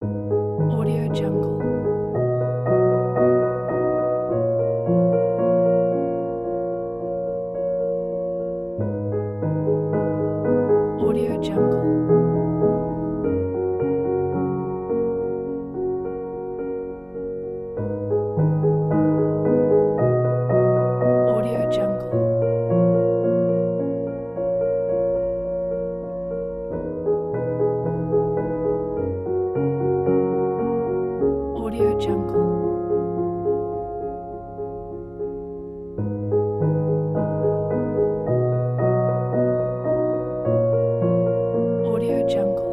Audio Jungle. Audio Jungle. Audio Jungle. Audio Jungle. Audio Jungle.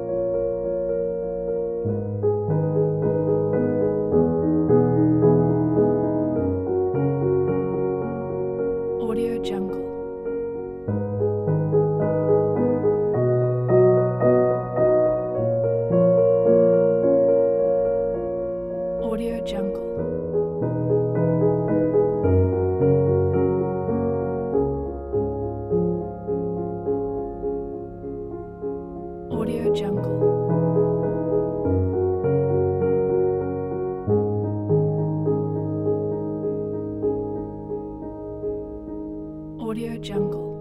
Audio Jungle. Audio Jungle. Audio Jungle. Audio Jungle.